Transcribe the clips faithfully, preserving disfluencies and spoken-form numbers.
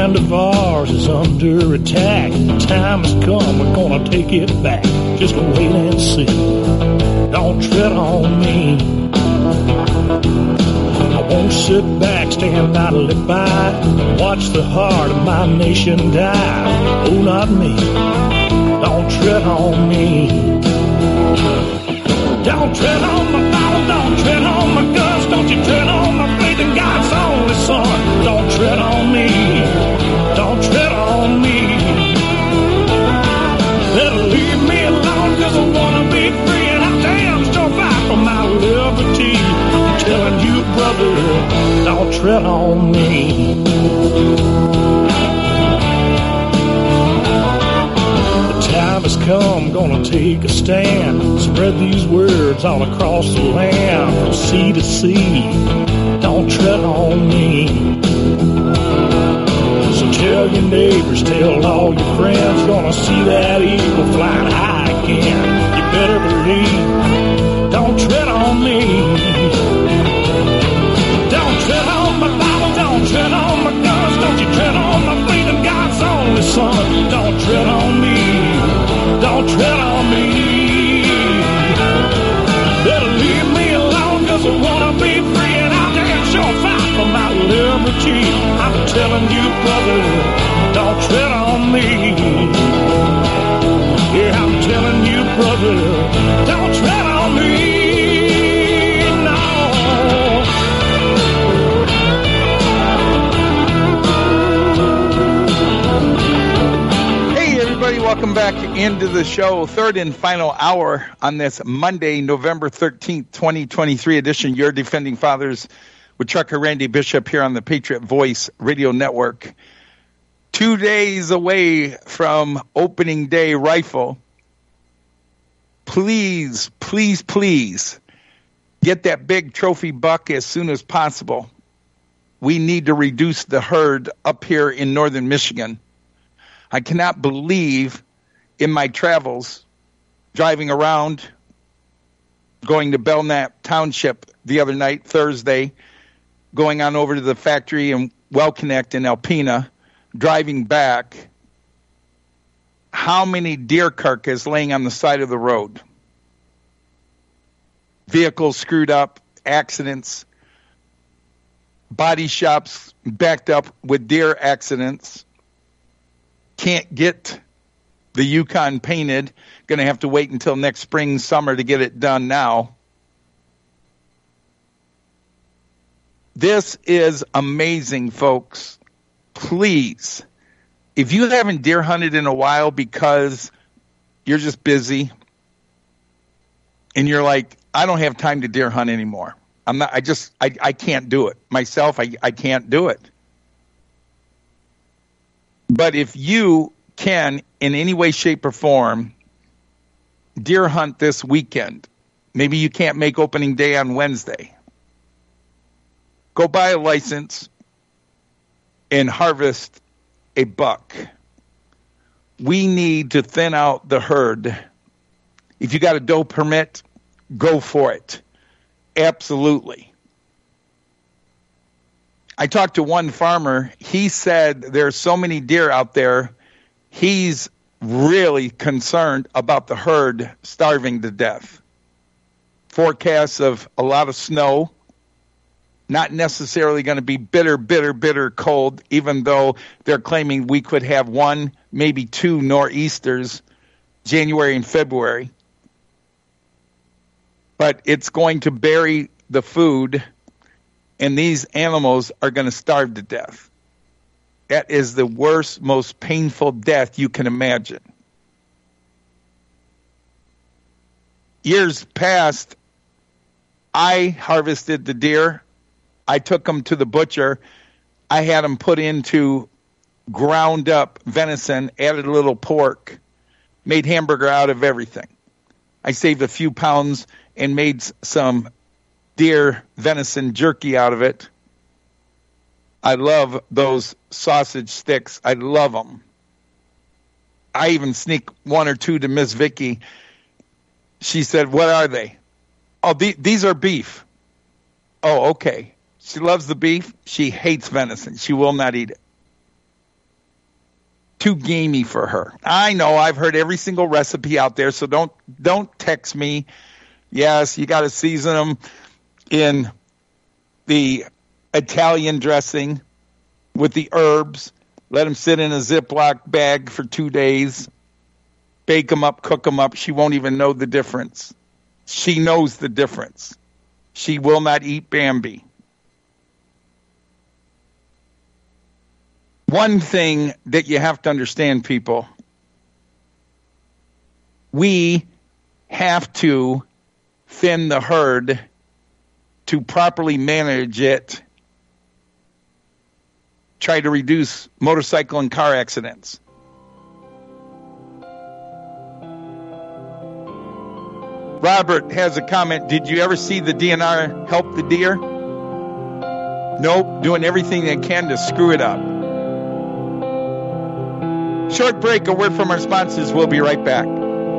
land of ours is under attack. The time has come, we're gonna take it back. Just wait and see. Don't tread on me. I won't sit back, stand idly by, watch the heart of my nation die. Oh, not me. Don't tread on me. Don't tread on my Bible, don't tread on my guns, don't you tread on my faith in God's only Son. Don't tread on me, don't tread on me. Better leave me alone, cause I wanna be free, and I damn sure fight for my liberty. I'm telling you, brother, don't tread on me. Time has come, gonna take a stand. Spread these words all across the land, from sea to sea. Don't tread on me. So tell your neighbors, tell all your friends, gonna see that eagle flying high again. You better believe. Don't tread on me. Don't tread on my Bible, don't tread on my guns, don't you tread on my faith in God's only Son. Don't tread on me. Don't tread on me. Better leave me alone, cause I wanna be free, and I'll damn sure fight for my liberty. I'm telling you, brother, don't tread on me. Yeah, I'm telling you, brother, don't tread on me. No. Welcome back into the show, third and final hour on this Monday, November thirteenth, twenty twenty-three edition. Your Defending Fathers with Trucker Randy Bishop here on the Patriot Voice Radio Network. Two days away from opening day rifle. Please, please, please get that big trophy buck as soon as possible. We need to reduce the herd up here in northern Michigan. I cannot believe in my travels, driving around, going to Belknap Township the other night, Thursday, going on over to the factory in Wellconnect in Alpena, driving back, how many deer carcasses laying on the side of the road? Vehicles screwed up, accidents, body shops backed up with deer accidents. Can't get the Yukon painted. Going to have to wait until next spring, summer to get it done now. This is amazing, folks. Please, if you haven't deer hunted in a while because you're just busy and you're like, I don't have time to deer hunt anymore. I'm not, I just, I, I can't do it. Myself, I, I can't do it. But if you can, in any way, shape, or form, deer hunt this weekend, maybe you can't make opening day on Wednesday, go buy a license and harvest a buck. We need to thin out the herd. If you got a doe permit, go for it. Absolutely. I talked to one farmer. He said there's so many deer out there, he's really concerned about the herd starving to death. Forecasts of a lot of snow, not necessarily going to be bitter, bitter, bitter cold, even though they're claiming we could have one, maybe two nor'easters January and February. But it's going to bury the food, and these animals are going to starve to death. That is the worst, most painful death you can imagine. Years past, I harvested the deer. I took them to the butcher. I had them put into ground up venison, added a little pork, made hamburger out of everything. I saved a few pounds and made some deer venison jerky out of it. I love those sausage sticks. I love them. I even sneak one or two to Miss Vicky. She said, what are they? Oh, the, these are beef. Oh, okay. She loves the beef. She hates venison. She will not eat it. too gamey for her. I know I've heard every single recipe out there, so don't don't text me. Yes, you got to season them in the Italian dressing with the herbs. Let them sit in a Ziploc bag for two days. Bake them up, cook them up. She won't even know the difference. She knows the difference. She will not eat Bambi. One thing that you have to understand, people, we have to thin the herd to properly manage it, try to reduce motorcycle and car accidents. Robert has a comment. Did you ever see the D N R help the deer? Nope, doing everything they can to screw it up. Short break, a word from our sponsors. We'll be right back.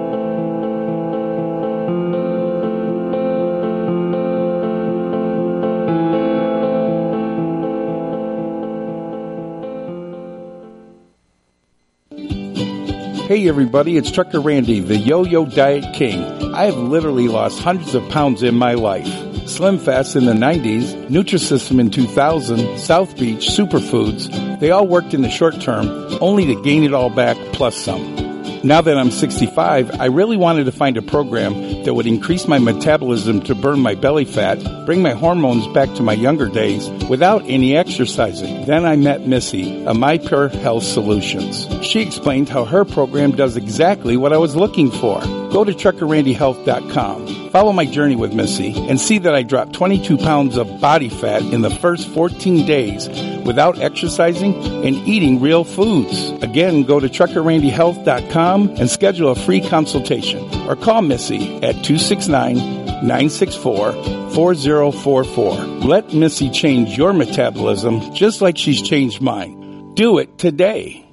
Hey everybody, it's Trucker Randy, the Yo-Yo Diet King. I have literally lost hundreds of pounds in my life. Slim Fast in the nineties, Nutrisystem in two thousand, South Beach, Superfoods, they all worked in the short term, only to gain it all back plus some. Now that I'm sixty-five, I really wanted to find a program that would increase my metabolism to burn my belly fat, bring my hormones back to my younger days without any exercising. Then I met Missy, a My Pure Health Solutions. She explained how her program does exactly what I was looking for. Go to trucker randy health dot com. Follow my journey with Missy and see that I dropped twenty-two pounds of body fat in the first fourteen days without exercising and eating real foods. Again, go to trucker randy health dot com and schedule a free consultation or call Missy at two six nine, nine six four, four zero four four. Let Missy change your metabolism just like she's changed mine. Do it today.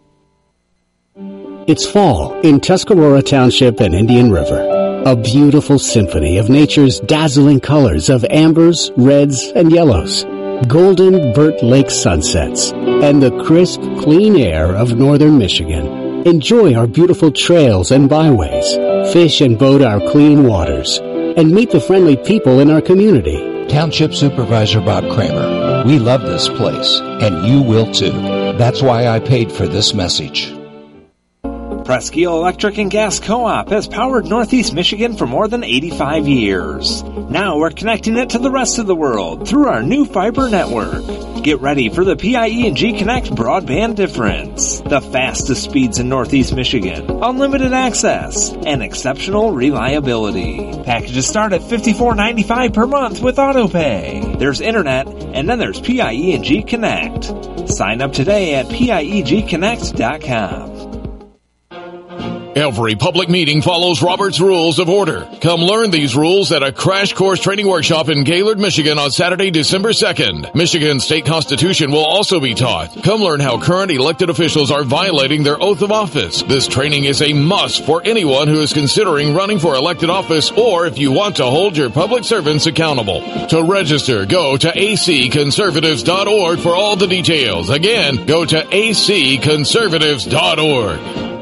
It's fall in Tuscarora Township and Indian River. A beautiful symphony of nature's dazzling colors of ambers, reds, and yellows. Golden Burt Lake sunsets and the crisp, clean air of northern Michigan. Enjoy our beautiful trails and byways. Fish and boat our clean waters. And meet the friendly people in our community. Township Supervisor Bob Kramer. We love this place, and you will too. That's why I paid for this message. Presque Isle Electric and Gas Co-op has powered Northeast Michigan for more than eighty-five years. Now we're connecting it to the rest of the world through our new fiber network. Get ready for the P I E and G Connect broadband difference. The fastest speeds in Northeast Michigan, unlimited access, and exceptional reliability. Packages start at fifty-four ninety-five per month with AutoPay. There's internet, and then there's P I E and G Connect. Sign up today at P I E G connect dot com. Every public meeting follows Robert's Rules of Order. Come learn these rules at a crash course training workshop in Gaylord, Michigan on Saturday, December second. Michigan State Constitution will also be taught. Come learn how current elected officials are violating their oath of office. This training is a must for anyone who is considering running for elected office or if you want to hold your public servants accountable. To register, go to a c conservatives dot org for all the details. Again, go to a c conservatives dot org.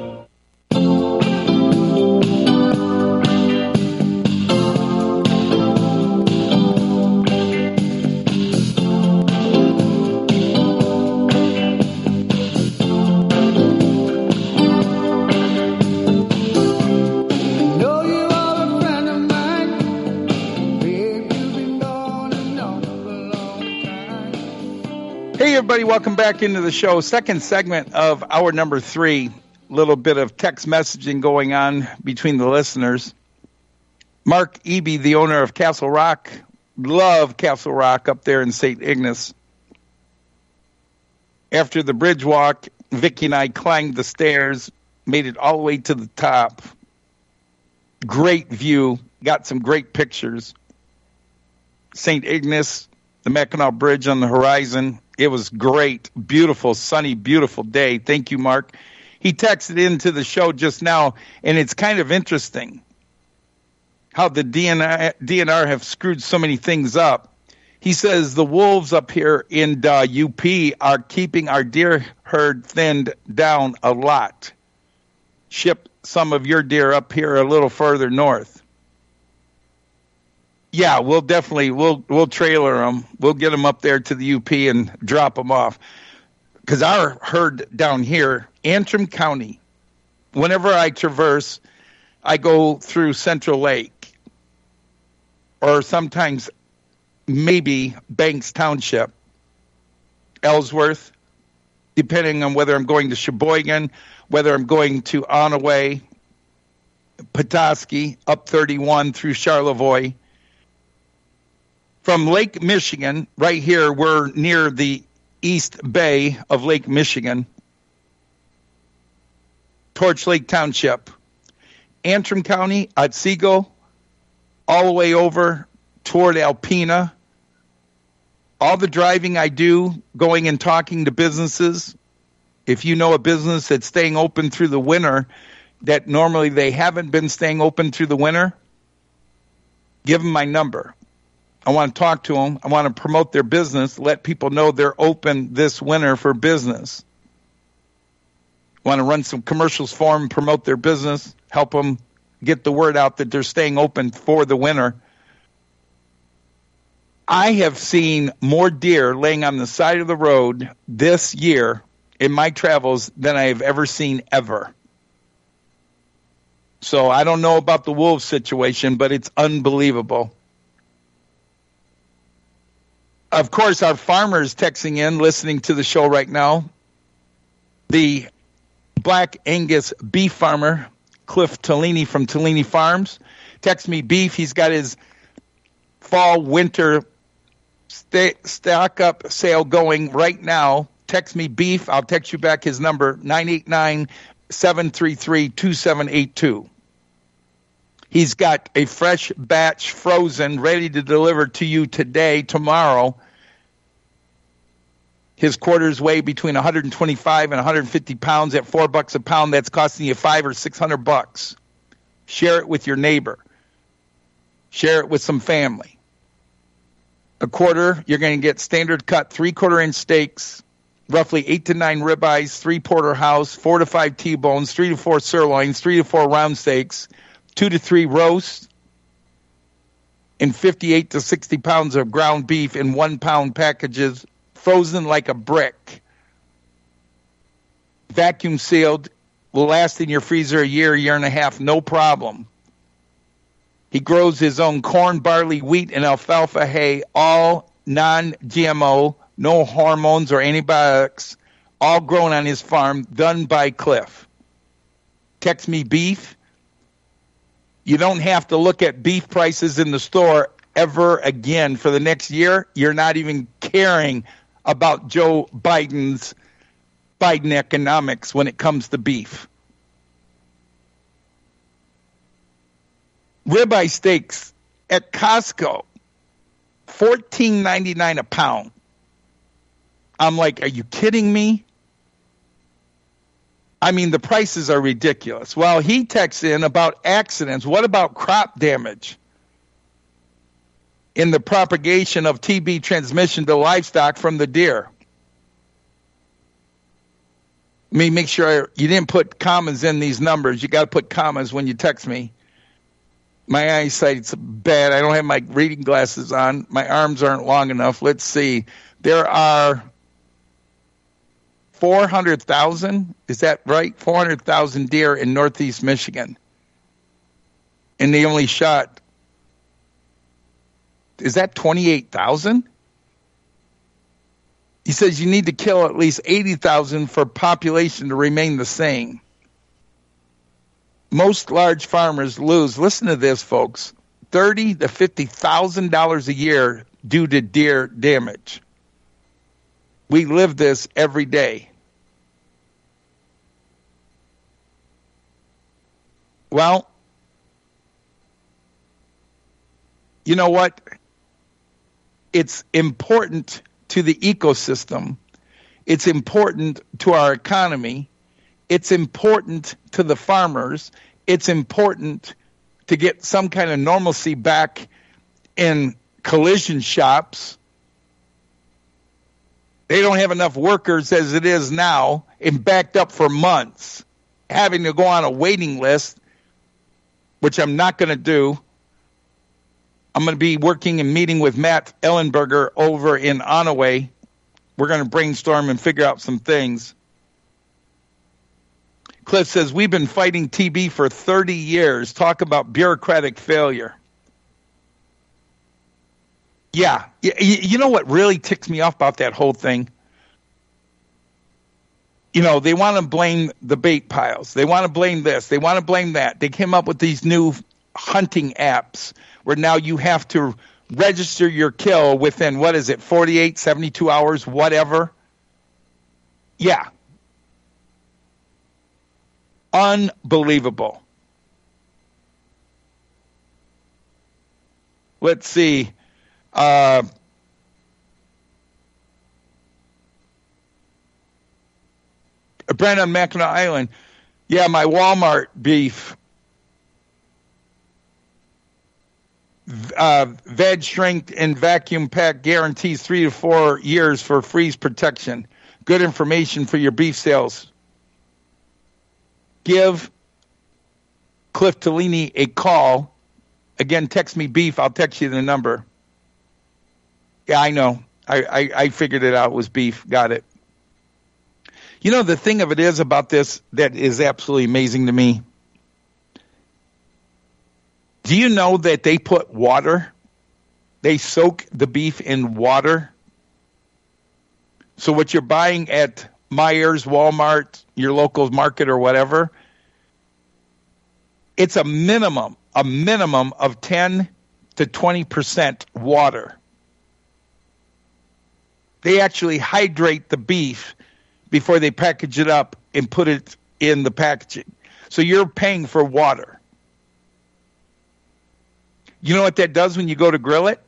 Everybody, welcome back into the show. Second segment of hour number three. A little bit of text messaging going on between the listeners. Mark Eby, the owner of Castle Rock. Love Castle Rock up there in Saint Ignace. After the bridge walk, Vicki and I climbed the stairs, made it all the way to the top. Great view. Got some great pictures. Saint Ignace, the Mackinac Bridge on the horizon. It was great, beautiful, sunny, beautiful day. Thank you, Mark. He texted into the show just now, and it's kind of interesting how the D N R, D N R have screwed so many things up. He says the wolves up here in uh, U P are keeping our deer herd thinned down a lot. Ship some of your deer up here a little further north. Yeah, we'll definitely, we'll we'll trailer them. We'll get them up there to the U P and drop them off. Because our herd down here, Antrim County, whenever I traverse, I go through Central Lake or sometimes maybe Banks Township, Ellsworth, depending on whether I'm going to Sheboygan, whether I'm going to Onaway, Petoskey, up thirty-one through Charlevoix. From Lake Michigan, right here, we're near the East Bay of Lake Michigan, Torch Lake Township, Antrim County, Otsego, all the way over toward Alpena. All the driving I do, going and talking to businesses, if you know a business that's staying open through the winter, that normally they haven't been staying open through the winter, give them my number. I want to talk to them. I want to promote their business, let people know they're open this winter for business. I want to run some commercials for them, promote their business, help them get the word out that they're staying open for the winter. I have seen more deer laying on the side of the road this year in my travels than I have ever seen ever. So I don't know about the wolves situation, but it's unbelievable. Of course, our farmers texting in, listening to the show right now. The Black Angus beef farmer, Cliff Tellini from Tellini Farms, texts me beef. He's got his fall, winter st- stock up sale going right now. Text me beef. I'll text you back his number, nine eight nine, seven three three, two seven eight two. He's got a fresh batch frozen ready to deliver to you today, tomorrow. His quarters weigh between one hundred twenty-five and one hundred fifty pounds at four bucks a pound. That's costing you five or six hundred bucks. Share it with your neighbor. Share it with some family. A quarter, you're going to get standard cut, three quarter inch steaks, roughly eight to nine ribeyes, three porterhouse, four to five T-bones, three to four sirloins, three to four round steaks, two to three roasts, and fifty-eight to sixty pounds of ground beef in one pound packages, frozen like a brick. Vacuum sealed, will last in your freezer a year, year and a half, no problem. He grows his own corn, barley, wheat, and alfalfa hay, all non-G M O, no hormones or antibiotics, all grown on his farm, done by Cliff. Text me beef. You don't have to look at beef prices in the store ever again for the next year. You're not even caring about Joe Biden's Biden economics when it comes to beef. Ribeye steaks at Costco, fourteen ninety-nine a pound. I'm like, are you kidding me? I mean, the prices are ridiculous. Well, he texts in about accidents. What about crop damage in the propagation of T B transmission to livestock from the deer? Let me make sure you didn't put commas in these numbers. You got to put commas when you text me. My eyesight's bad. I don't have my reading glasses on. My arms aren't long enough. Let's see. There are four hundred thousand, is that right? four hundred thousand deer in northeast Michigan. And they only shot, is that twenty-eight thousand? He says you need to kill at least eighty thousand for population to remain the same. Most large farmers lose, listen to this, folks, thirty thousand to fifty thousand dollars a year due to deer damage. We live this every day. Well, you know what? It's important to the ecosystem. It's important to our economy. It's important to the farmers. It's important to get some kind of normalcy back in collision shops. They don't have enough workers as it is now, and backed up for months, having to go on a waiting list, which I'm not going to do. I'm going to be working and meeting with Matt Ellenberger over in Onaway. We're going to brainstorm and figure out some things. Cliff says, we've been fighting T B for thirty years. Talk about bureaucratic failure. Yeah. You know what really ticks me off about that whole thing? You know, they want to blame the bait piles. They want to blame this. They want to blame that. They came up with these new hunting apps where now you have to register your kill within, what is it, forty-eight, seventy-two hours, whatever. Yeah. Unbelievable. Let's see. Uh, Brent on Mackinac Island. Yeah, my Walmart beef. Uh, veg shrink and vacuum pack guarantees three to four years for freeze protection. Good information for your beef sales. Give Cliff Tellini a call. Again, text me beef. I'll text you the number. Yeah, I know. I, I, I figured it out. It was beef. Got it. You know, the thing of it is about this that is absolutely amazing to me. Do you know that they put water? They soak the beef in water. So what you're buying at Meijer's, Walmart, your local market or whatever, it's a minimum, a minimum of ten to twenty percent water. They actually hydrate the beef before they package it up and put it in the packaging. So you're paying for water. You know what that does when you go to grill it?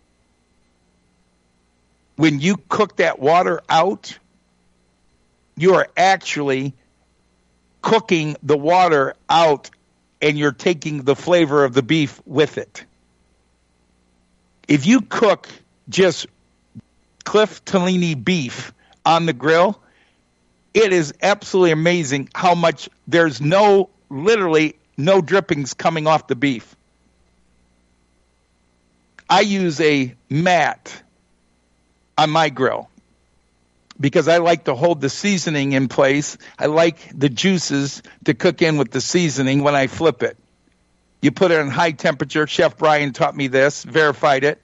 When you cook that water out, you are actually cooking the water out and you're taking the flavor of the beef with it. If you cook just Cliff Tellini beef on the grill, it is absolutely amazing how much there's no, literally no drippings coming off the beef. I use a mat on my grill because I like to hold the seasoning in place. I like the juices to cook in with the seasoning when I flip it. You put it on high temperature. Chef Brian taught me this, verified it.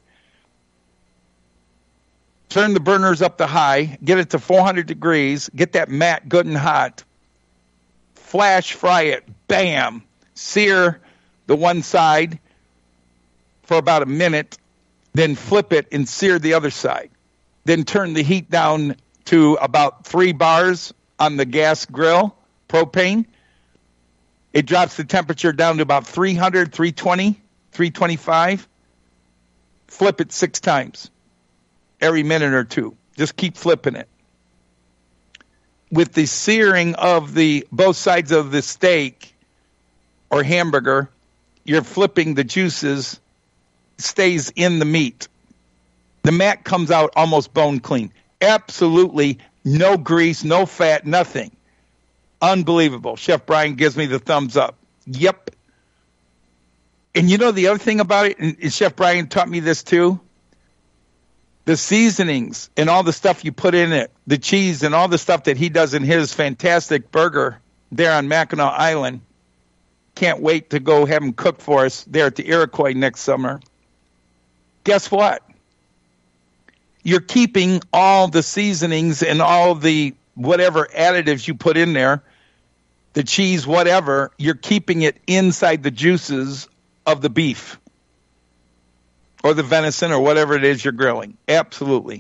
Turn the burners up to high, get it to four hundred degrees, get that mat good and hot, flash fry it, bam, sear the one side for about a minute, then flip it and sear the other side. Then turn the heat down to about three bars on the gas grill, propane. It drops the temperature down to about three hundred, three twenty, three twenty-five. Flip it six times. Every minute or two. Just keep flipping it. With the searing of the both sides of the steak or hamburger, you're flipping the juices, stays in the meat. The mat comes out almost bone clean. Absolutely no grease, no fat, nothing. Unbelievable. Chef Brian gives me the thumbs up. Yep. And you know the other thing about it, and Chef Brian taught me this too, the seasonings and all the stuff you put in it, the cheese and all the stuff that he does in his fantastic burger there on Mackinac Island. Can't wait to go have him cook for us there at the Iroquois next summer. Guess what? You're keeping all the seasonings and all the whatever additives you put in there, the cheese, whatever, you're keeping it inside the juices of the beef. Or the venison, or whatever it is you're grilling. Absolutely.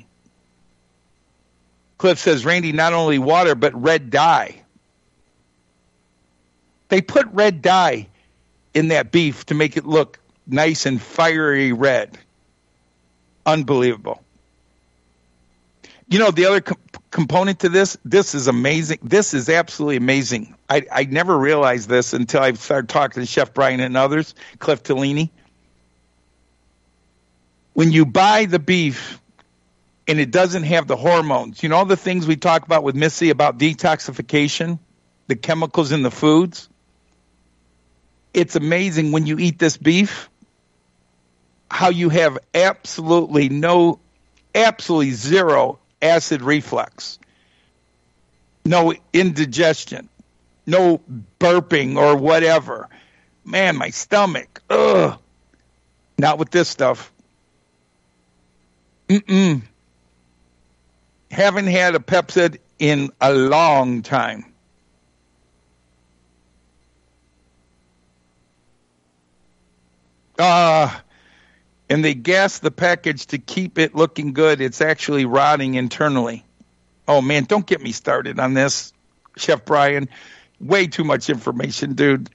Cliff says, Randy, not only water, but red dye. They put red dye in that beef to make it look nice and fiery red. Unbelievable. You know, the other co- component to this, this is amazing. This is absolutely amazing. I, I never realized this until I started talking to Chef Brian and others, Cliff Tellini. When you buy the beef and it doesn't have the hormones. You know all the things we talk about with Missy about detoxification, the chemicals in the foods? It's amazing when you eat this beef, how you have absolutely no, absolutely zero acid reflux, no indigestion, no burping or whatever. Man, my stomach, ugh. Not with this stuff. Mm-mm. Haven't had a Pepcid in a long time. Uh, and they gas the package to keep it looking good. It's actually rotting internally. Oh, man, don't get me started on this, Chef Brian. Way too much information, dude.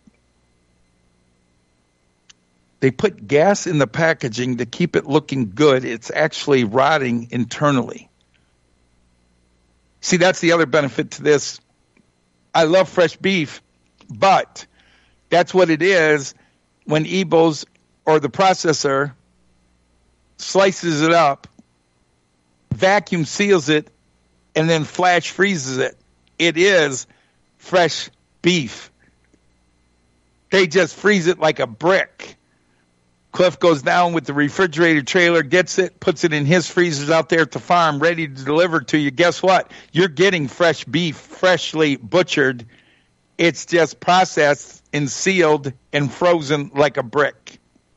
They put gas in the packaging to keep it looking good. It's actually rotting internally. See, that's the other benefit to this. I love fresh beef, but that's what it is when Ebo's or the processor slices it up, vacuum seals it, and then flash freezes it. It is fresh beef. They just freeze it like a brick. Cliff goes down with the refrigerator trailer, gets it, puts it in his freezers out there at the farm, ready to deliver to you. Guess what? You're getting fresh beef, freshly butchered. It's just processed and sealed and frozen like a brick.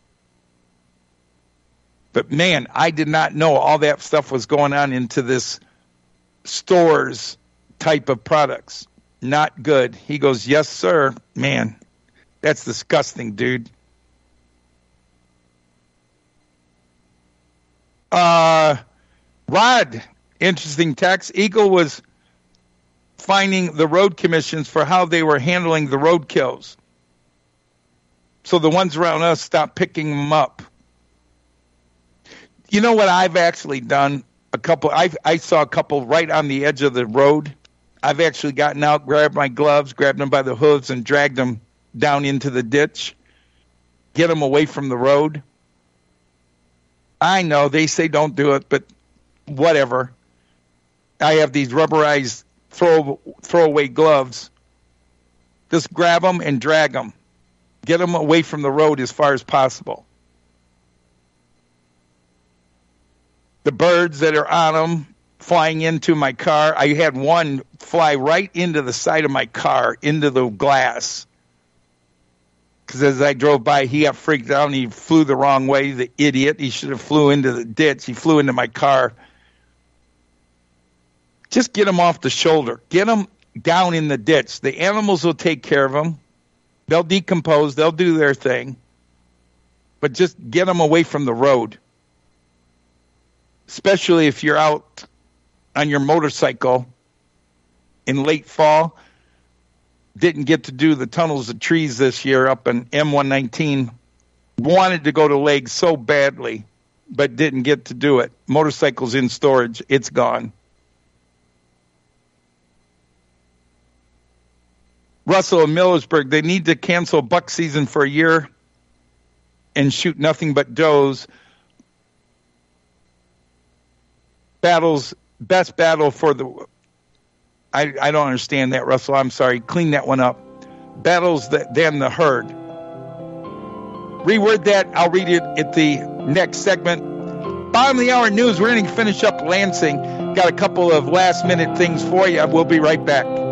But, man, I did not know all that stuff was going on into this stores type of products. Not good. He goes, yes, sir. Man, that's disgusting, dude. Uh, Rod, interesting text. Eagle was finding the road commissions for how they were handling the road kills. So the ones around us stopped picking them up. You know what I've actually done? A couple. I I saw a couple right on the edge of the road. I've actually gotten out, grabbed my gloves, grabbed them by the hooves, and dragged them down into the ditch. Get them away from the road. I know they say don't do it, but whatever. I have these rubberized throw throwaway gloves. Just grab them and drag them. Get them away from the road as far as possible. The birds that are on them flying into my car. I had one fly right into the side of my car, into the glass. Because as I drove by, he got freaked out and he flew the wrong way, the idiot. He should have flew into the ditch. He flew into my car. Just get him off the shoulder. Get him down in the ditch. The animals will take care of them. They'll decompose. They'll do their thing. But just get them away from the road. Especially if you're out on your motorcycle in late fall. Didn't get to do the tunnels of trees this year up in M one nineteen. Wanted to go to Legs so badly, but didn't get to do it. Motorcycle's in storage. It's gone. Russell and Millersburg, they need to cancel buck season for a year and shoot nothing but does. Battles, best battle for the... I, I don't understand that, Russell. I'm sorry. Clean that one up. Battles that than the herd. Reword that. I'll read it at the next segment. Bottom of the hour news. We're going to finish up Lansing. Got a couple of last minute things for you. We'll be right back.